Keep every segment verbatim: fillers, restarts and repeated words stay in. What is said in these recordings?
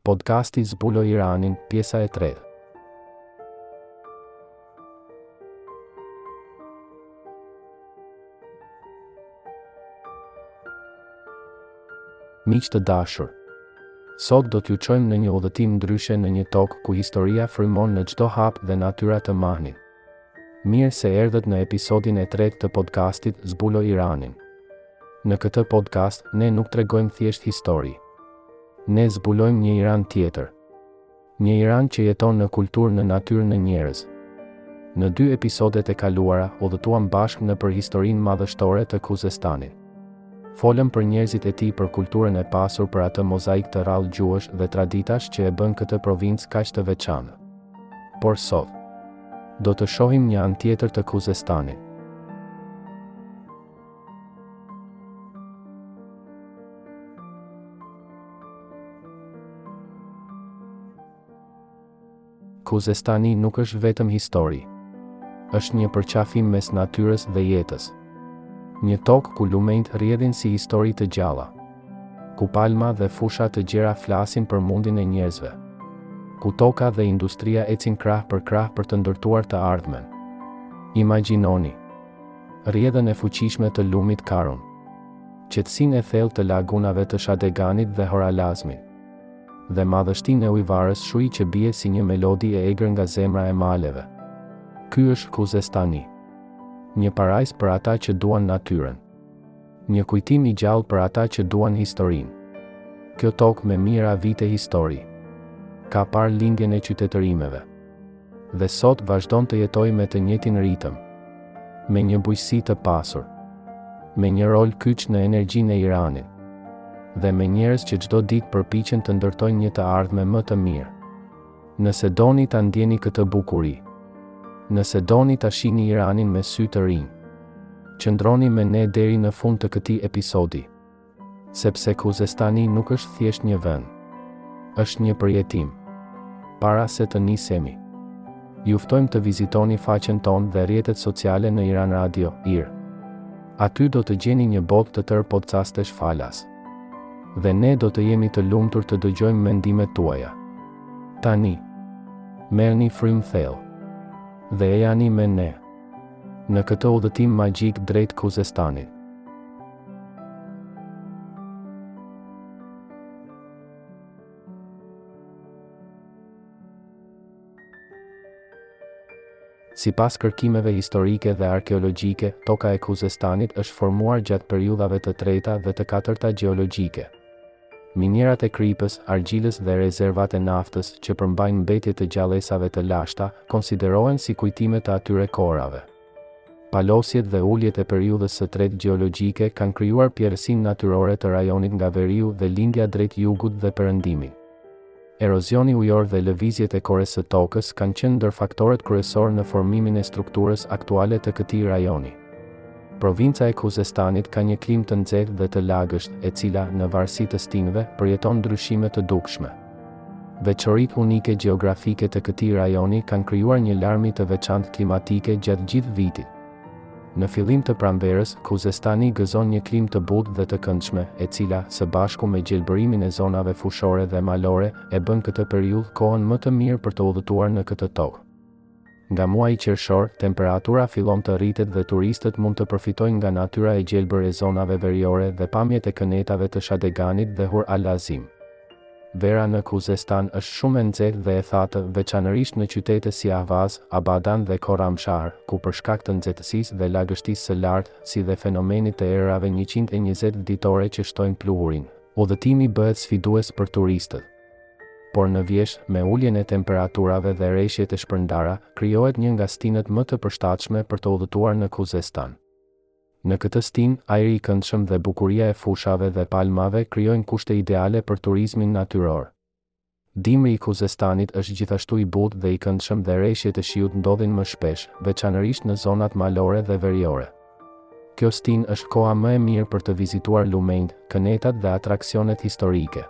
Podcasti Zbuloj Iranin, pjesa e tretë. Miq të dashur, sot do t'ju çojmë në një udhëtim ndryshe në një tokë ku historia frymon në çdo hap dhe natyra të mahnin. Mirë se erdhët në episodin e tretë të podcastit Zbuloj Iranin. Në këtë podcast, ne nuk tregojmë thjesht histori. Ne zbulojmë një Iran tjetër. Një Iran që jeton në kulturë, në natyrë, në njerëz. Në dy episodet e kaluara, udhëtuam bashkë në për historinë madhështore të Khuzestanit. Folëm për njerëzit e tij, për kulturën e pasur, për atë mozaik të rrallë gjuhësh dhe traditash që e bën këtë provincë kaq të veçantë. Por sot, do të shohim një anë tjetër të Khuzestanit. Khuzestani nuk është vetëm histori. Është një përqafim mes natyrës dhe jetës. Një tokë ku lumenjt rrjedhin si histori të gjalla. Ku palma dhe fusha të gjera flasin për mundin e njerëzve. Ku toka dhe industria ecin krah për krah për të ndërtuar të ardhmen. Imagjinoni rrjedhën e fuqishme të lumit Karun, qetësinë e thellë të lagunave të Shadeganit dhe Horalazmit, dhe madhështinë e ujvarës Shui që bie si një melodi e egër nga zemra e maleve. Ky është Khuzestani, një parajsë për ata që duan natyrën, një kujtim i gjallë për ata që duan historinë. Kjo tokë me mijëra vite histori ka parë lindjen e qytetërimeve, dhe sot vazhdon të jetojë me të njëjtin ritëm, me një bujqësi të pasur, me një rol kyç në energjinë e Iranit, dhe me njerëz që çdo ditë përpiqen të ndërtojnë një të ardhme më të mirë. Nëse doni ta ndjeni këtë bukuri, nëse doni ta shihni Iranin me sy të rinj, qëndroni me ne deri në fund të këtij episodi, sepse Khuzestani nuk është thjesht një vend, është një përjetim. Para se të nisemi, ju ftojmë të vizitoni faqen tonë dhe rrjetet sociale në Iran Radio, I R. Aty do të gjeni një botë të tërë podcastesh falas. Dhe ne do të jemi të lumtur të dëgjojmë mendimet tuaja. Tani, merrni frymë thellë dhe ejani me ne në këtë udhëtim magjik drejt Khuzestanit. Sipas kërkimeve historike dhe arkeologjike, toka e Khuzestanit është formuar gjatë periudhave të treta dhe të katërta gjeologjike. Minierat e kripës, argjilës dhe rezervat e naftës që përmbajnë mbetje të gjallësave të lashta konsiderohen si kujtime të atyre kohërave. Palosjet dhe uljet e periudhës së tretë gjeologjike kanë krijuar pjerësinë natyrore të rajonit nga veriu dhe lindja drejt jugut dhe perëndimit. Erozioni ujor dhe lëvizjet e kores së tokës kanë qenë ndër faktorët kryesor në formimin e strukturës aktuale të këtij rajoni. Provinca e Khuzestanit ka një klimë të nxehtë dhe të lagësht, e cila, në varësi të stinëve, përjeton ndryshime të dukshme. Veçoritë unike gjeografike të këtij rajoni kanë krijuar një larmi të veçantë klimatike gjatë gjithë vitit. Në fillim të pranverës, Khuzestani gëzon një klimë të butë dhe të këndshme, e cila, së bashku me gjelbërimin e zonave fushore dhe malore, e bën këtë periudhë kohën më të mirë për të udhëtuar në këtë tokë. Nga muaji qershor, temperatura fillon të rritet dhe turistët mund të përfitojnë nga natyra e gjelbër e zonave veriore dhe pamjet e kënetave të Shadeganit dhe Horalazim. Vera në Khuzestan është shumë e nxehtë dhe e thatë, veçanërisht në qytete si Ahvaz, Abadan dhe Khorramshahr, ku për shkak të nxehtësisë dhe lagështisë së lartë, si dhe fenomenit të erave njëqind e njëzet ditore që shtojnë pluhurin, udhëtimi bëhet sfidues për turistët. Por në vjesh, me uljen e temperaturave dhe rreshjet e shpërndara, krijohet një nga stinët më të përshtatshme për të udhëtuar në Khuzestan. Në këtë stinë, ajri i këndshëm dhe bukuria e fushave dhe palmave krijojnë kushte ideale për turizmin natyror. Dimri i Khuzestanit është gjithashtu i butë dhe i këndshëm dhe rreshjet e shiut ndodhin më shpesh, veçanërisht në zonat malore dhe veriore. Kjo stinë është koha më e mirë për të vizituar lumenjt, kënetat dhe atraksionet historike.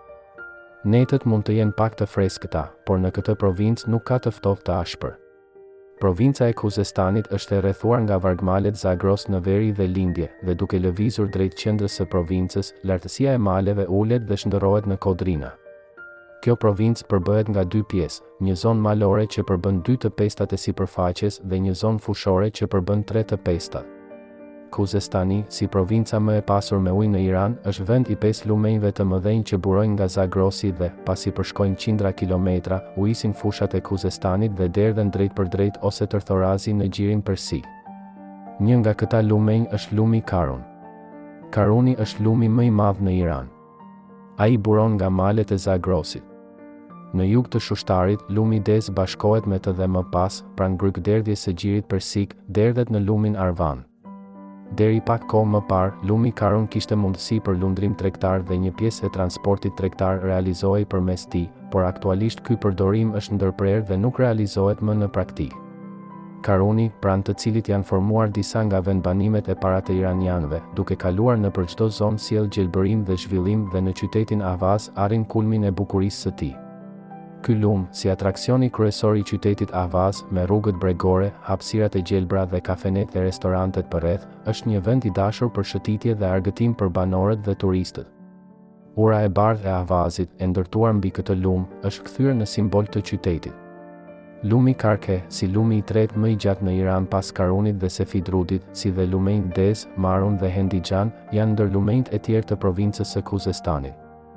Netët mund të jenë pak të freskëta, por në këtë provincë nuk ka të ftohtë të ashpër. Provinca e Khuzestanit është e rrethuar nga vargmalet Zagros në veri dhe lindje, dhe duke lëvizur drejt qendrës së provincës, lartësia e maleve ulet dhe shndërrohet në kodrina. Kjo provincë përbëhet nga dy pjesë, një zonë malore që përbën dy të pestat e sipërfaqes dhe një zonë fushore që përbën tre të pestat. Khuzestani, si provinca më e pasur me ujë në Iran, është vend i pesë lumenjve të mëdhenj që burojnë nga Zagrosi dhe, pasi përshkojnë qindra kilometra, uisin fushat e Khuzestanit dhe derdhen drejt për drejt ose tërthorazi në gjirin persik. Një nga këta lumenj është lumi Karun. Karuni është lumi më i madh në Iran. Ai buron nga malet e Zagrosit. Në jug të Shushtarit, lumi Dez bashkohet me të dhe më pas, pranë brykderdhjes së gjirit persik, derdhet në lumin Arvan. Deri pak kohë më parë, lumi Karun kishte mundësi për lundrim tregtar dhe një pjesë e transportit tregtar realizohej përmes tij, por aktualisht ky përdorim është ndërprerë dhe nuk realizohet më në praktikë. Karuni, pranë të cilit janë formuar disa nga vendbanimet e para të iranianëve, duke kaluar nëpër çdo zonë sjell gjelbërim dhe zhvillim dhe në qytetin Ahvaz arrin kulmin e bukurisë së tij. Ky lum, si atraksioni kryesor i qytetit Ahvaz, me rrugët bregore, hapësirat e gjelbra dhe kafenet dhe restorantet përreth, është një vend i dashur për shëtitje dhe argëtim për banorët dhe turistët. Ura e bardhë e Ahvazit, e ndërtuar mbi këtë lum, është kthyer në simbol të qytetit. Lumi Karke, si lumi i tretë më i gjatë në Iran pas Karunit dhe Sefidrudit, si dhe lumenjt Dez, Marun dhe Hendijan, janë ndër lumenjt e tjerë të provincës së Khuzestanit.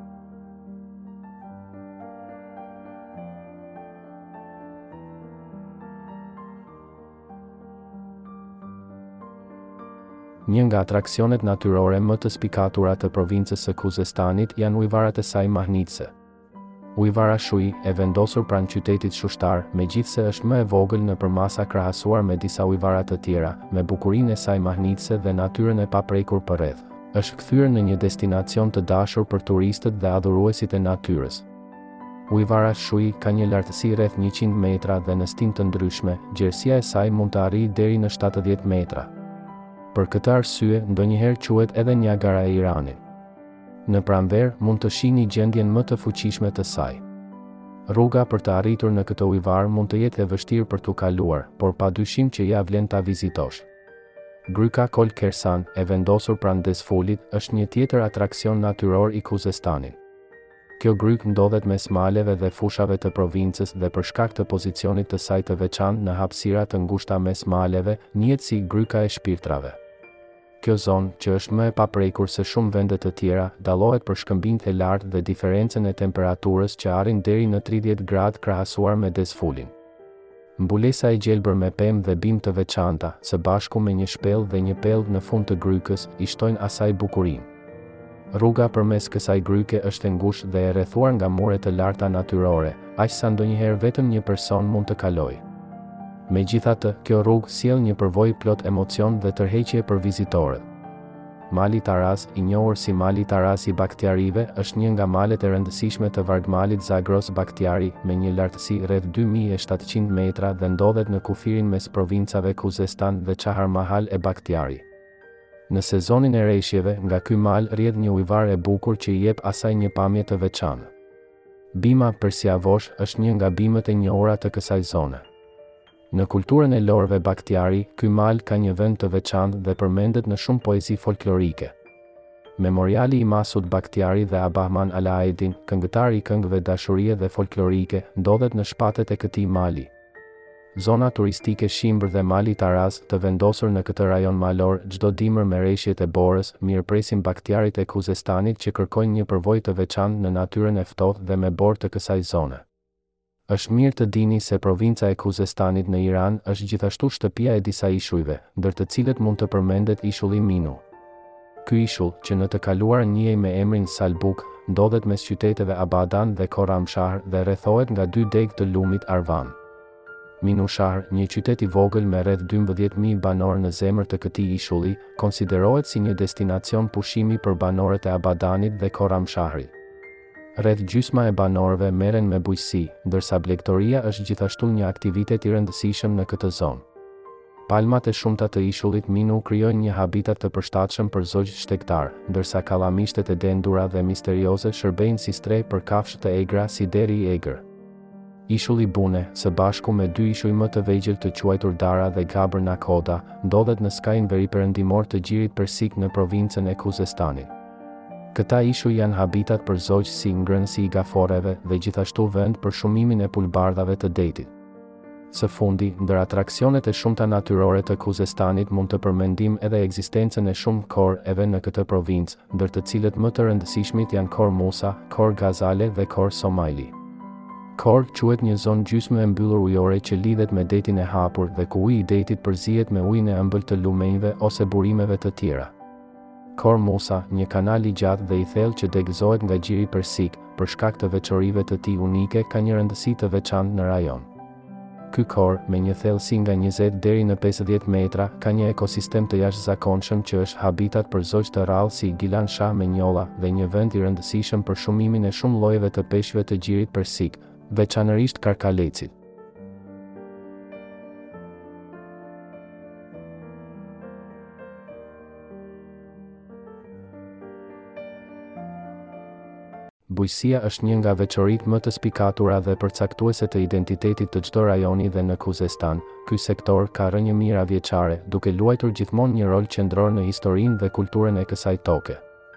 Një nga atraksionet natyrore më të spikatura të provincës së Khuzestanit janë ujvarat e saj mahnitse. Ujvara Shui, e vendosur pranë qytetit Shushtar, megjithse është më e vogël në përmasa krahasuar me disa ujvara të tjera, me bukurinë e saj mahnitse dhe natyrën e paprekur përreth, është kthyer në një destinacion të dashur për turistët dhe adhuruesit e natyrës. Ujvara Shui ka një lartësi rreth njëqind metra dhe në stin të ndryshme, gjerësia e saj mund të arrijë deri në shtatëdhjetë metra. Për këtë arsye, ndonjëherë quhet edhe Niagara e Iranit. Në pranverë mund të shihni gjendjen më të fuqishme të saj. Rruga për të arritur në këtë ujvar mund të jetë e vështirë për t'u kaluar, por padyshim që ja vlen ta vizitosh. Gryka Kol Kersan, e vendosur pranë Desfulit, është një tjetër atraksion natyror i Khuzestanit. Kjo gryk ndodhet mes maleve dhe fushave të provincës dhe për shkak të pozicionit të saj të veçantë në hapësira të ngushta mes maleve, njihet si gryka e shpirtrave. Kjo zonë, që është më e paprekur se shumë vende të tjera, dallohet për shkëmbinjtë e lartë dhe diferencën e temperaturës që arrin deri në tridhjetë gradë krahasuar me Desfulin. Mbulesa e gjelbër me pemë dhe bimë të veçanta, së bashku me një shpellë dhe një pellgë në fund të grykës, i shtojnë asaj bukurinë. Rruga përmes kësaj gryke është e ngushtë dhe e rrethuar nga mure të larta natyrore, aq sa ndonjëherë vetëm një person mund të kalojë. Megjithatë, kjo rrugë sjell një përvojë plot emocion dhe tërheqje për vizitorët. Mali Taraz, i njohur si Mali Taraz i Bakhtiarive, është një nga malet e rëndësishme të vargmalit Zagros Bakhtiari, me një lartësi rreth dy mijë e shtatëqind metra dhe ndodhet në kufirin mes provincave Khuzestan dhe Çaharmahal e Bakhtiari. Në sezonin e reshjeve, nga ky mal rrjedh një ujvar e bukur që i jep asaj një pamje të veçantë. Bima Persiavosh është një nga bimët e njohura të kësaj zone. Në kulturën e lorëve Bakhtiari, ky mal ka një vend të veçantë dhe përmendet në shumë poezi folklorike. Memoriali i Masud Bakhtiari dhe Abahman Alaeddin, këngëtar i këngëve dashurie dhe folklorike, ndodhet në shpatet e këtij mali. Zona turistike Shimbër dhe Mali Taraz, të vendosur në këtë rajon malor, çdo dimër me reshjet e borës, mirëpresin Bakhtiarit e Khuzestanit që kërkojnë një përvojë të veçantë në natyrën e ftohtë dhe me borë të kësaj zone. Është mirë të dini se provinca e Khuzestanit në Iran është gjithashtu shtëpia e disa ishujve, ndër të cilët mund të përmendet ishulli Minu. Ky ishull, që në të kaluar njihej me emrin Salbuk, ndodhet mes qyteteve Abadan dhe Khorramshahr dhe rrethohet nga dy degë të lumit Arvan. Minushahr, një qytet i vogël me rreth dymbëdhjetë mijë banor në zemër të këtij ishulli, konsiderohet si një destinacion pushimi për banorët e Abadanit dhe Khorramshahrit. Rreth gjysma e banorëve merren me bujqësi, ndërsa blegtoria është gjithashtu një aktivitet i rëndësishëm në këtë zonë. Palmat e shumta të ishullit Minu krijojnë një habitat të përshtatshëm për zogjë shtektar, ndërsa kallamishtet e dendura dhe misterioze shërbejnë si streh për kafshë të egra si deri i egër. Ishulli Bune, së bashku me dy ishuj më të vegjël të quajtur Dara dhe Gabr Nakhoda, ndodhet në skajin veriperëndimor të gjirit persik në provincën e Khuzestanit. Këta ishuj janë habitat për zogjë si ngrënësi i gaforeve dhe gjithashtu vend për shumimin e pulbardhave të detit. Së fundi, ndër atraksionet e shumta natyrore të Kuzestanit mund të përmendim edhe ekzistencën e shumë korreve në këtë provincë, ndër të cilët më të rëndësishmit janë Kor Musa, Kor Gazale dhe Kor Somaili. Kor quhet një zonë gjysmë e mbyllur ujore që lidhet me detin e hapur dhe ku uji i detit përzihet me ujin e ëmbël të lumenjve ose burimeve të tjera. Kor Musa, një kanal i gjatë dhe i thellë që degëzohet nga gjiri persik, për shkak të veçorive të tij unike, ka një rëndësi të veçantë në rajon. Ky kor, me një thellësi nga njëzet deri në pesëdhjetë metra, ka një ekosistem të jashtëzakonshëm që është habitat për zogjë të rrallë si gilan-shah me njolla dhe një vend i rëndësishëm për shumimin e shumë llojeve të peshqve të gjirit persik, veçanërisht karkalecit. Bujqësia është një nga veçoritë më të spikatura dhe përcaktuese të identitetit të çdo rajoni dhe në Kuzestan, ky sektor ka rënje mijëra vjeçare, duke luajtur gjithmonë një rol qendror në historinë dhe kulturën e kësaj toke.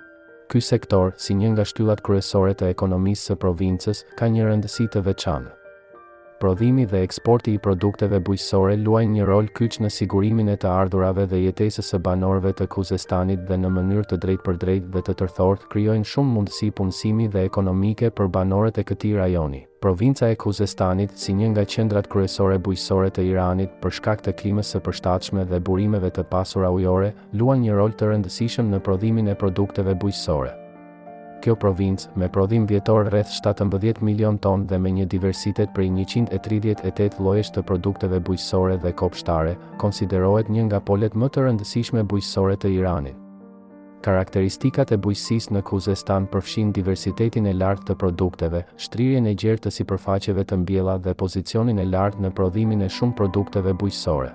Ky sektor, si një nga shtyllat kryesore të ekonomisë së provincës, ka një rëndësi të veçantë. Prodhimi dhe eksporti i produkteve bujqësore luajnë një rol kyç në sigurimin e të ardhurave dhe jetesës së banorëve të Kuzestanit dhe në mënyrë të drejtpërdrejtë dhe të tërthort krijojnë shumë mundësi punësimi dhe ekonomike për banorët e këtij rajoni. Provinca e Kuzestanit, si një nga qendrat kryesore bujqësore të Iranit, për shkak të klimës së përshtatshme dhe burimeve të pasura ujore, luan një rol të rëndësishëm në prodhimin e produkteve bujqësore. Kjo provincë, me prodhim vjetor rreth shtatëmbëdhjetë milion tonë dhe me një diversitet prej njëqind e tridhjetë e tetë llojesh të produkteve bujqësore dhe kopshtare, konsiderohet një nga polet më të rëndësishme bujqësore të Iranit. Karakteristikat e bujqësisë në Kuzestan përfshin diversitetin e lartë të produkteve, shtrirjen e gjerë të sipërfaqeve të mbjella dhe pozicionin e lartë në prodhimin e shumë produkteve bujqësore.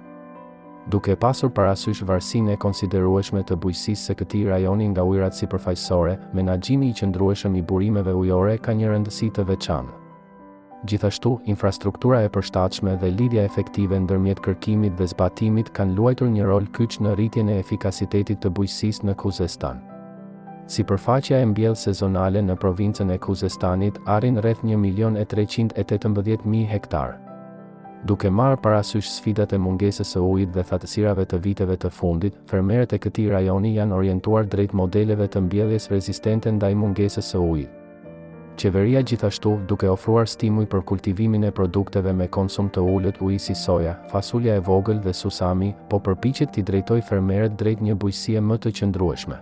Duke pasur parasysh varësinë e konsiderueshme të bujqësisë së këtij rajoni nga ujërat sipërfaqësore, menaxhimi i qëndrueshëm i burimeve ujore ka një rëndësi të veçantë. Gjithashtu, infrastruktura e përshtatshme dhe lidhja efektive ndërmjet kërkimit dhe zbatimit kanë luajtur një rol kyç në rritjen e efikasitetit të bujqësisë në Kuzestan. Sipërfaqja e mbjellë sezonale në provincën e Kuzestanit arrin rreth një milion e treqind e tetëmbëdhjetë mijë hektar. Duke marrë parasysh sfidat e mungesës së ujit dhe thatësirave të viteve të fundit, fermerët e këtij rajoni janë orientuar drejt modeleve të mbjelljes rezistente ndaj mungesës së ujit. Qeveria gjithashtu, duke ofruar stimuj për kultivimin e produkteve me konsum të ulët uji si soja, fasulja e vogël dhe susami, po përpiqet t'i drejtojë fermerët drejt një bujqësie më të qëndrueshme.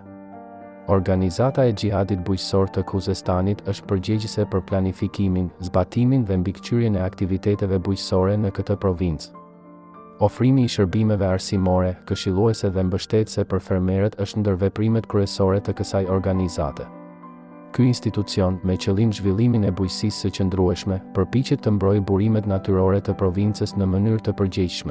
Organizata e Xhihadit Bujqësor të Kuzestanit është përgjegjëse për planifikimin, zbatimin dhe mbikëqyrjen e aktiviteteve bujqësore në këtë provincë. Ofrimi i shërbimeve arsimore, këshilluese dhe mbështetëse për fermerët është ndër veprimet kryesore të kësaj organizate. Ky institucion, me qëllim zhvillimin e bujqësisë së qëndrueshme, përpiqet të mbrojë burimet natyrore të provincës në mënyrë të përgjegjshme.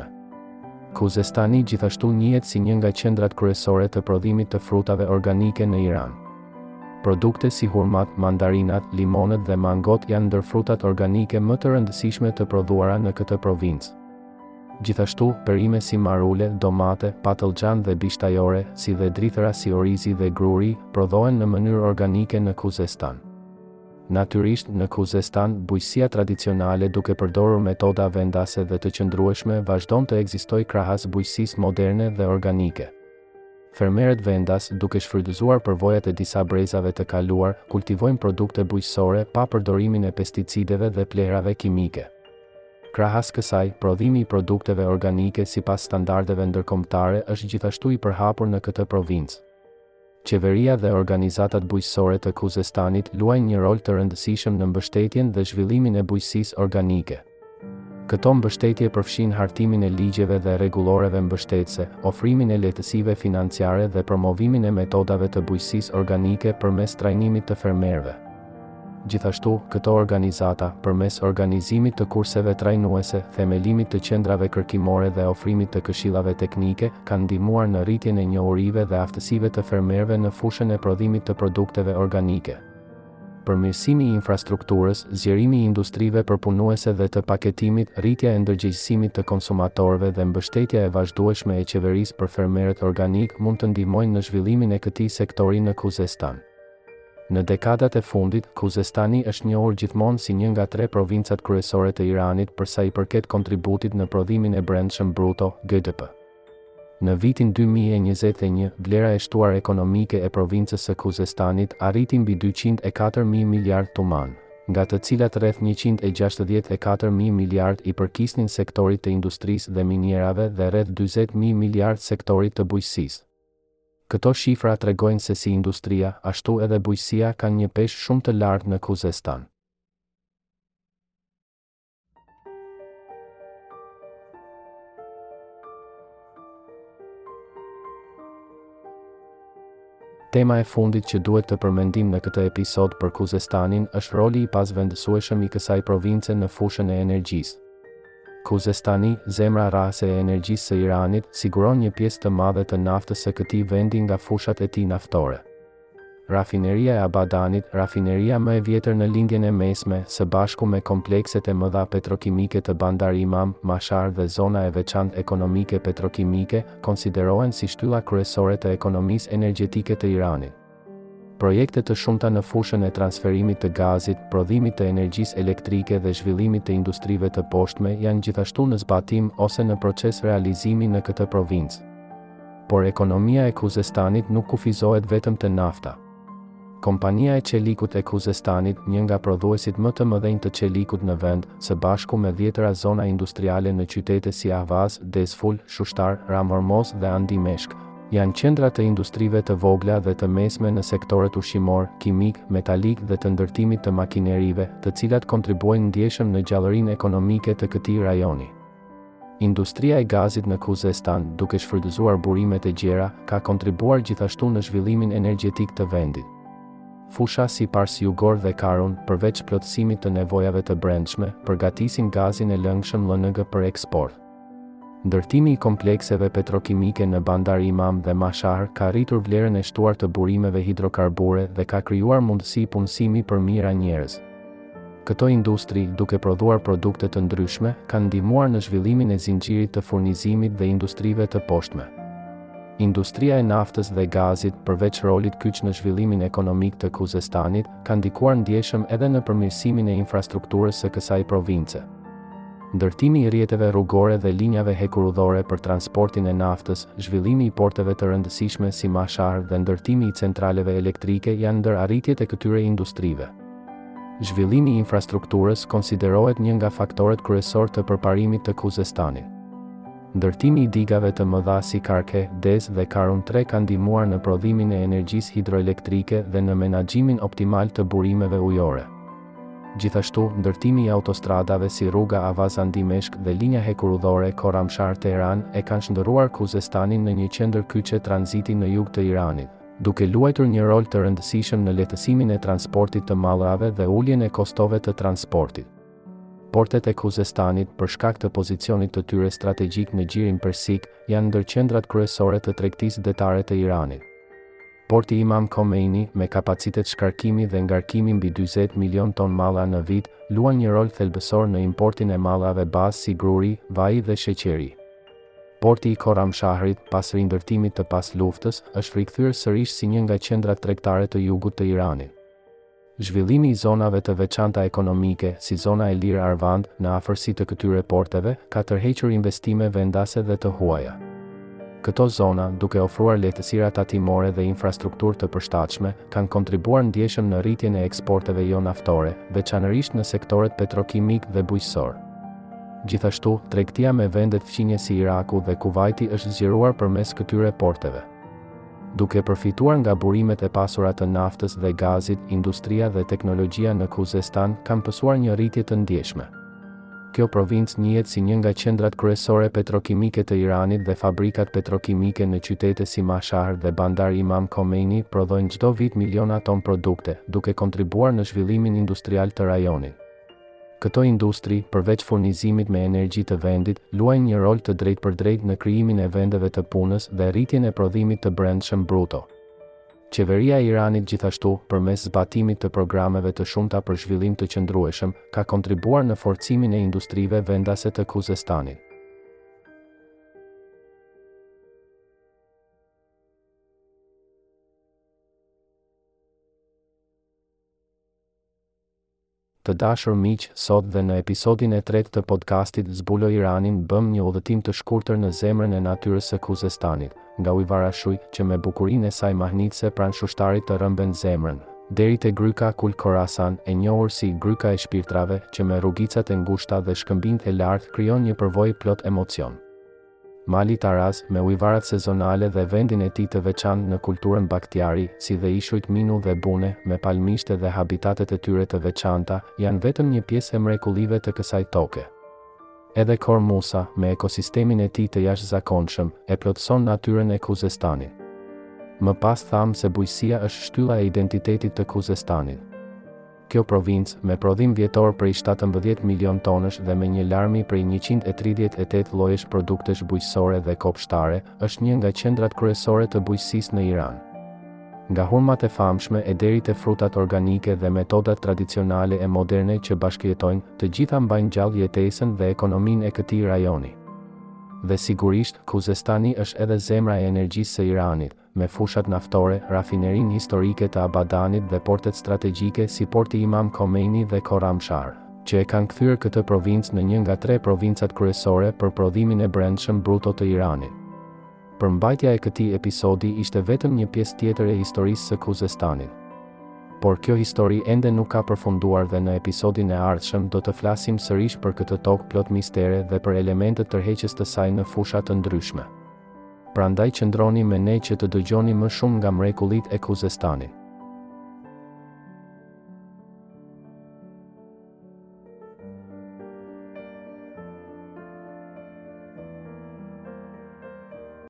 Kuzestani gjithashtu njihet si një nga qendrat kryesore të prodhimit të frutave organike në Iran. Produkte si hurmat, mandarinat, limonët dhe mangot janë ndër frutat organike më të rëndësishme të prodhuara në këtë provincë. Gjithashtu, perime si marule, domate, patëllxhan dhe bishtajore, si dhe drithëra si orizi dhe gruri, prodhohen në mënyrë organike në Kuzestan. Natyrisht, në Kuzestan, bujqësia tradicionale duke përdorur metoda vendase dhe të qëndrueshme vazhdon të ekzistojë krahas bujqësisë moderne dhe organike. Fermerët vendas, duke shfrytëzuar përvojat e disa brezave të kaluar, kultivojnë produkte bujqësore pa përdorimin e pesticideve dhe plerave kimike. Krahas kësaj, prodhimi i produkteve organike sipas standardeve ndërkombëtare është gjithashtu i përhapur në këtë provincë. Qeveria dhe organizatat bujqësore të Kuzestanit luajnë një rol të rëndësishëm në mbështetjen dhe zhvillimin e bujqësisë organike. Këto mbështetje përfshin hartimin e ligjeve dhe rregulloreve mbështetëse, ofrimin e lehtësive financiare dhe promovimin e metodave të bujqësisë organike përmes trajnimit të fermerëve. Gjithashtu, këto organizata, përmes organizimit të kurseve trajnuese, themelimit të qendrave kërkimore dhe ofrimit të këshillave teknike, kanë ndihmuar në rritjen e njohurive dhe aftësive të fermerëve në fushën e prodhimit të produkteve organike. Përmirësimi i infrastrukturës, zgjerimi i industrive përpunuese dhe të paketimit, rritja e ndërgjegjësimit të konsumatorëve dhe mbështetja e vazhdueshme e qeverisë për fermerët organik mund të ndihmojnë në zhvillimin e këtij sektori në Kuzestan. Në dekadat e fundit, Khuzestani është njohur gjithmonë si një nga tre provincat kryesore të Iranit për sa i përket kontributit në prodhimin e brendshëm bruto, G D P. Në vitin dy mijë e njëzet e një, vlera e shtuar ekonomike e provincës së Khuzestanit arriti mbi dyqind e katër mijë miliard tuman, nga të cilat rreth njëqind e gjashtëdhjetë e katër mijë miliard i përkisnin sektorit të industrisë dhe minierave dhe rreth dyzet mijë miliard sektorit të bujqësisë. Këto shifra tregojnë se si industria, ashtu edhe bujqësia kanë një peshë shumë të lartë në Khuzestan. Tema e fundit që duhet të përmendim në këtë episod për Khuzestanin është roli i pasvendësueshëm i kësaj province në fushën e energjisë. Khuzestani, zemra rase e energjisë së Iranit, siguron një pjesë të madhe të naftës së këtij vendi nga fushat e tij naftore. Rafineria e Abadanit, rafineria më e vjetër në lindjen e mesme, së bashku me komplekset e mëdha petrokimike të Bandar Imam, Mashhar dhe zona e veçantë ekonomike petrokimike, konsiderohen si shtylla kryesore të ekonomisë energjetike të Iranit. Projekte të shumta në fushën e transferimit të gazit, prodhimit të energjisë elektrike dhe zhvillimit të industrive të poshtme janë gjithashtu në zbatim ose në proces realizimi në këtë provincë. Por ekonomia e Khuzestanit nuk kufizohet vetëm te nafta. Kompania e qelikut e Khuzestanit, një nga prodhuesit më të mëdhenj të qelikut në vend, së bashku me dhjetëra zona industriale në qytete si Ahvaz, Dezful, Shushtar, Ram Hormoz dhe Andimeshk, janë qendra të industrive të vogla dhe të mesme në sektorët ushqimor, kimik, metalik dhe të ndërtimit të makinerive, të cilat kontribuojnë ndjeshëm në gjallërinë ekonomike të këtij rajoni. Industria e gazit në Khuzestan, duke shfrytëzuar burimet e gjera, ka kontribuar gjithashtu në zhvillimin energjetik të vendit. Fusha si Pars Jugor dhe Karun, përveç plotësimit të nevojave të brendshme, përgatisin gazin e lëngshëm L N G për eksport. Ndërtimi i komplekseve petrokimike në Bandar Imam dhe Mashhar ka rritur vlerën e shtuar të burimeve hidrokarbure dhe ka krijuar mundësi punësimi për mijëra njerëz. Këto industri, duke prodhuar produkte të ndryshme, kanë ndihmuar në zhvillimin e zinxhirit të furnizimit dhe industrive të poshtme. Industria e naftës dhe gazit, përveç rolit kyç në zhvillimin ekonomik të Khuzestanit, ka ndikuar ndjeshëm edhe në përmirësimin e infrastrukturës së kësaj province. Ndërtimi i rrjeteve rrugore dhe linjave hekurudhore për transportin e naftës, zhvillimi i porteve të rëndësishme si Mashhar dhe ndërtimi i centraleve elektrike janë ndër arritjet e këtyre industrive. Zhvillimi i infrastrukturës konsiderohet një nga faktorët kryesor të përparimit të Khuzestanit. Ndërtimi i digave të mëdha si Karke, Dez dhe Karun tre ka ndihmuar në prodhimin e energjisë hidroelektrike dhe në menaxhimin optimal të burimeve ujore. Gjithashtu, ndërtimi i autostradave si rruga Avaz-Andimeshk dhe linja hekurudhore Khorramshahr-Teheran e kanë shndërruar Khuzestanin në një qendër kyçe tranziti në jug të Iranit, duke luajtur një rol të rëndësishëm në lehtësimin e transportit të mallrave dhe uljen e kostove të transportit. Portet e Khuzestanit, për shkak të pozicionit të tyre strategjik në gjirin persik, janë ndër qendrat kryesore të tregtisë detare të Iranit. Porti Imam Khomeini, me kapacitet shkarkimi dhe ngarkimi mbi dyzet milion ton malla në vit, luan një rol thelbësor në importin e mallrave bazë si gruri, vaji dhe sheqeri. Porti i Khorramshahrit, pas rindërtimit të pas luftës, është rikthyer sërish si një nga qendrat tregtare të jugut të Iranit. Zhvillimi i zonave të veçanta ekonomike, si zona e lirë Arvand, në afërsi të këtyre porteve, ka tërhequr investime vendase dhe të huaja. Këto zona, duke ofruar lehtësira tatimore dhe infrastrukturë të përshtatshme, kanë kontribuar ndjeshëm në rritjen e eksporteve jo naftore, veçanërisht në sektoret petrokimik dhe bujqësor. Gjithashtu, tregtia me vendet fqinje si Iraku dhe Kuvajti është zgjeruar përmes këtyre porteve. Duke përfituar nga burimet e pasura të naftës dhe gazit, industria dhe teknologjia në Khuzestan kanë pësuar një rritje të ndjeshme. Kjo provincë njihet si një nga qendrat kryesore petrokimike të Iranit dhe fabrikat petrokimike në qytete si Mashhar dhe Bandar Imam Khomeini prodhojnë çdo vit miliona ton produkte, duke kontribuar në zhvillimin industrial të rajonit. Këto industri, përveç furnizimit me energji të vendit, luajnë një rol të drejtpërdrejtë në krijimin e vendeve të punës dhe rritjen e prodhimit të brendshëm bruto. Qeveria e Iranit gjithashtu, përmes zbatimit të programeve të shumta për zhvillim të qëndrueshëm, ka kontribuar në forcimin e industrive vendase të Khuzestanit. Të dashur miq, sot dhe në episodin e tretë të podcastit Zbuloj Iranin bëm një udhëtim të shkurtër në zemrën e natyrës së Kuzestanit, nga Ujvara-Shuj, që me bukurinë e saj mahnitse pranë shushtarit të rëmben zemrën, deri te Gryka Kul Khorasan, e njohur si Gryka e shpirtrave, që me rrugicat e ngushta dhe shkëmbinjtë e lartë krijon një përvojë plot emocion. Mali Taraz, me ujvarat sezonale dhe vendin e tij të veçantë në kulturën Bakhtiari, si dhe ishujt Minu dhe Bune, me palmishte dhe habitatet e tyre të veçanta, janë vetëm një pjesë e mrekullive të kësaj toke. Edhe Khor Musa, me ekosistemin e tij të jashtëzakonshëm, e plotëson natyrën e Kuzestanit. Më pas tham se bujqësia është shtylla e identitetit të Kuzestanit. Kjo provincë, me prodhim vjetor prej shtatëmbëdhjetë milion tonësh dhe me një larmi prej njëqind e tridhjetë e tetë llojesh produktesh bujqësore dhe kopshtare, është një nga qendrat kryesore të bujqësisë në Iran. Nga hurmat e famshme e deri te frutat organike dhe metodat tradicionale e moderne që bashkëjetojnë, të gjitha mbajnë gjallë jetesën dhe ekonominë e këtij rajoni. Dhe sigurisht, Kuzestani është edhe zemra e energjisë së Iranit, me fushat naftore, rafinerinë historike të Abadanit dhe portet strategjike si porti Imam Khomeini dhe Khorramshahr, që e kanë kthyer këtë provincë në një nga tre provincat kryesore për prodhimin e brendshëm bruto të Iranit. Përmbajtja e këtij episodi ishte vetëm një pjesë tjetër e historisë së Kuzestanit. Por kjo histori ende nuk ka përfunduar dhe në episodin e ardhshëm do të flasim sërish për këtë tokë plot mistere dhe për elementet tërheqës të saj në fusha të ndryshme. Prandaj qëndroni me ne që të dëgjoni më shumë nga mrekullitë e Kuzestanit.